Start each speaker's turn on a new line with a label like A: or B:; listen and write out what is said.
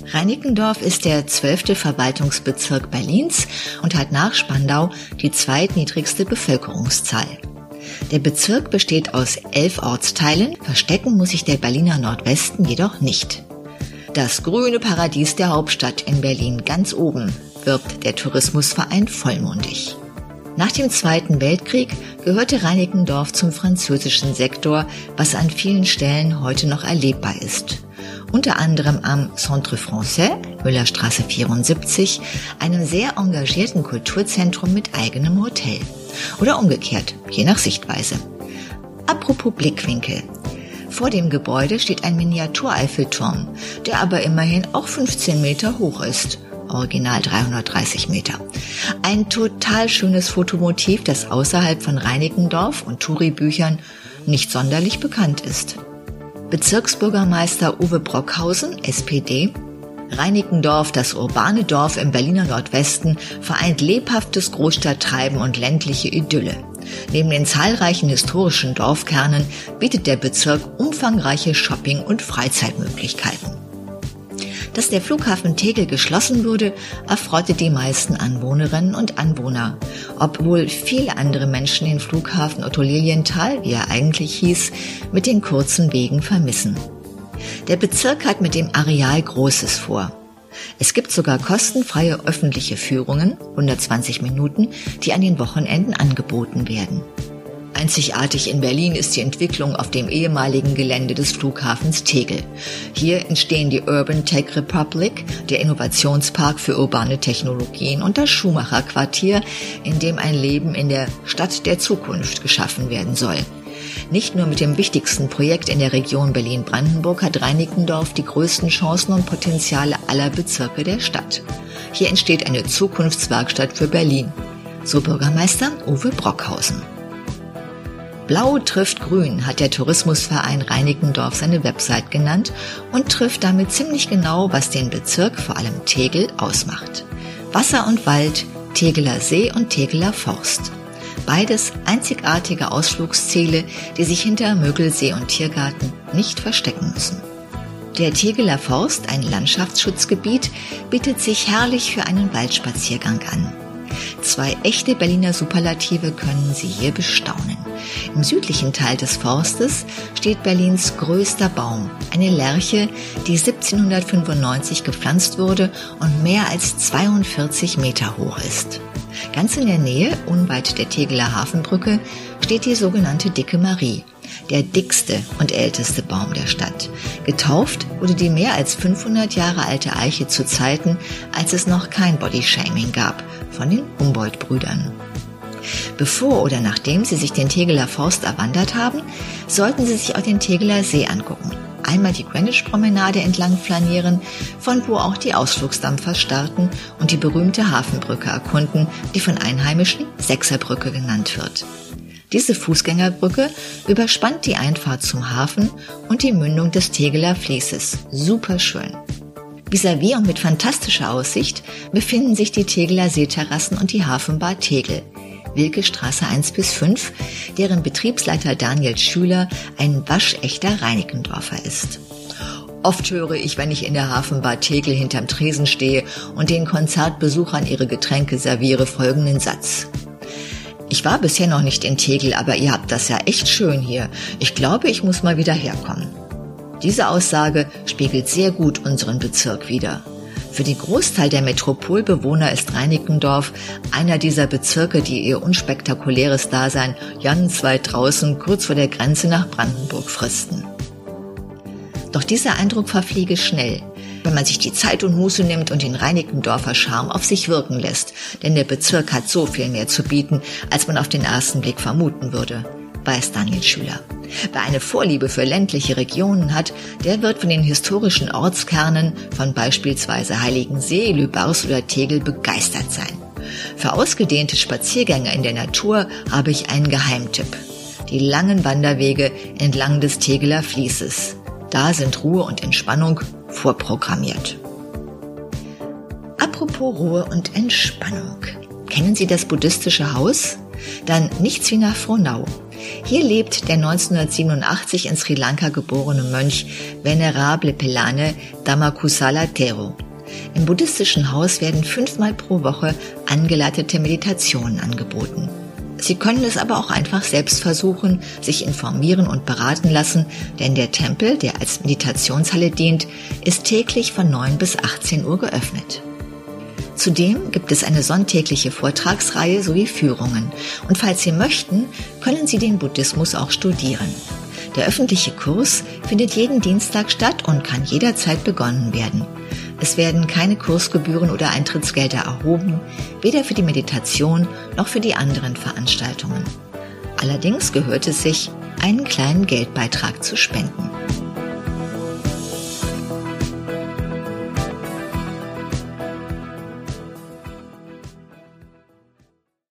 A: Reinickendorf ist der 12. Verwaltungsbezirk Berlins und hat nach Spandau die zweitniedrigste Bevölkerungszahl. Der Bezirk besteht aus 11 Ortsteilen, verstecken muss sich der Berliner Nordwesten jedoch nicht. Das grüne Paradies der Hauptstadt in Berlin ganz oben, wirbt der Tourismusverein vollmundig. Nach dem Zweiten Weltkrieg gehörte Reinickendorf zum französischen Sektor, was an vielen Stellen heute noch erlebbar ist. Unter anderem am Centre Français, Müllerstraße 74, einem sehr engagierten Kulturzentrum mit eigenem Hotel. Oder umgekehrt, je nach Sichtweise. Apropos Blickwinkel. Vor dem Gebäude steht ein Miniatur-Eiffelturm, der aber immerhin auch 15 Meter hoch ist. Original 330 Meter. Ein total schönes Fotomotiv, das außerhalb von Reinickendorf und Touri-Büchern nicht sonderlich bekannt ist. Bezirksbürgermeister Uwe Brockhausen, SPD: Reinickendorf, das urbane Dorf im Berliner Nordwesten, vereint lebhaftes Großstadttreiben und ländliche Idylle. Neben den zahlreichen historischen Dorfkernen bietet der Bezirk umfangreiche Shopping- und Freizeitmöglichkeiten. Dass der Flughafen Tegel geschlossen wurde, erfreute die meisten Anwohnerinnen und Anwohner, obwohl viele andere Menschen den Flughafen Otto Lilienthal, wie er eigentlich hieß, mit den kurzen Wegen vermissen. Der Bezirk hat mit dem Areal Großes vor. Es gibt sogar kostenfreie öffentliche Führungen, 120 Minuten, die an den Wochenenden angeboten werden. Einzigartig in Berlin ist die Entwicklung auf dem ehemaligen Gelände des Flughafens Tegel. Hier entstehen die Urban Tech Republic, der Innovationspark für urbane Technologien, und das Schumacher-Quartier, in dem ein Leben in der Stadt der Zukunft geschaffen werden soll. Nicht nur mit dem wichtigsten Projekt in der Region Berlin-Brandenburg hat Reinickendorf die größten Chancen und Potenziale aller Bezirke der Stadt. Hier entsteht eine Zukunftswerkstatt für Berlin, so Bürgermeister Uwe Brockhausen. Blau trifft Grün, hat der Tourismusverein Reinickendorf seine Website genannt und trifft damit ziemlich genau, was den Bezirk, vor allem Tegel, ausmacht. Wasser und Wald, Tegeler See und Tegeler Forst. Beides einzigartige Ausflugsziele, die sich hinter Mögelsee und Tiergarten nicht verstecken müssen. Der Tegeler Forst, ein Landschaftsschutzgebiet, bietet sich herrlich für einen Waldspaziergang an. 2 echte Berliner Superlative können Sie hier bestaunen. Im südlichen Teil des Forstes steht Berlins größter Baum, eine Lärche, die 1795 gepflanzt wurde und mehr als 42 Meter hoch ist. Ganz in der Nähe, unweit der Tegeler Hafenbrücke, steht die sogenannte Dicke Marie, der dickste und älteste Baum der Stadt. Getauft wurde die mehr als 500 Jahre alte Eiche zu Zeiten, als es noch kein Bodyshaming gab, von den Humboldt-Brüdern. Bevor oder nachdem Sie sich den Tegeler Forst erwandert haben, sollten Sie sich auch den Tegeler See angucken. Einmal die Greenwich-Promenade entlang flanieren, von wo auch die Ausflugsdampfer starten, und die berühmte Hafenbrücke erkunden, die von Einheimischen Sechserbrücke genannt wird. Diese Fußgängerbrücke überspannt die Einfahrt zum Hafen und die Mündung des Tegeler Fließes. Superschön. Vis-à-vis und mit fantastischer Aussicht befinden sich die Tegeler Seeterrassen und die Hafenbar Tegel, Wilkestraße 1-5, deren Betriebsleiter Daniel Schüler ein waschechter Reinickendorfer ist. Oft höre ich, wenn ich in der Hafenbar Tegel hinterm Tresen stehe und den Konzertbesuchern ihre Getränke serviere, folgenden Satz: Ich war bisher noch nicht in Tegel, aber ihr habt das ja echt schön hier. Ich glaube, ich muss mal wieder herkommen. Diese Aussage spiegelt sehr gut unseren Bezirk wider. Für den Großteil der Metropolbewohner ist Reinickendorf einer dieser Bezirke, die ihr unspektakuläres Dasein ganz weit draußen, kurz vor der Grenze nach Brandenburg fristen. Doch dieser Eindruck verfliege schnell, wenn man sich die Zeit und Muße nimmt und den Reinickendorfer Charme auf sich wirken lässt, denn der Bezirk hat so viel mehr zu bieten, als man auf den ersten Blick vermuten würde, weiß Daniel Schüler. Wer eine Vorliebe für ländliche Regionen hat, der wird von den historischen Ortskernen von beispielsweise Heiligensee, Lübars oder Tegel begeistert sein. Für ausgedehnte Spaziergänge in der Natur habe ich einen Geheimtipp: die langen Wanderwege entlang des Tegeler Fließes. Da sind Ruhe und Entspannung vorprogrammiert. Apropos Ruhe und Entspannung. Kennen Sie das buddhistische Haus? Dann nichts wie nach Frohnau. Hier lebt der 1987 in Sri Lanka geborene Mönch Venerable Pelane Dhammakusala Thero. Im buddhistischen Haus werden 5-mal pro Woche angeleitete Meditationen angeboten. Sie können es aber auch einfach selbst versuchen, sich informieren und beraten lassen, denn der Tempel, der als Meditationshalle dient, ist täglich von 9 bis 18 Uhr geöffnet. Zudem gibt es eine sonntägliche Vortragsreihe sowie Führungen. Und falls Sie möchten, können Sie den Buddhismus auch studieren. Der öffentliche Kurs findet jeden Dienstag statt und kann jederzeit begonnen werden. Es werden keine Kursgebühren oder Eintrittsgelder erhoben, weder für die Meditation noch für die anderen Veranstaltungen. Allerdings gehört es sich, einen kleinen Geldbeitrag zu spenden.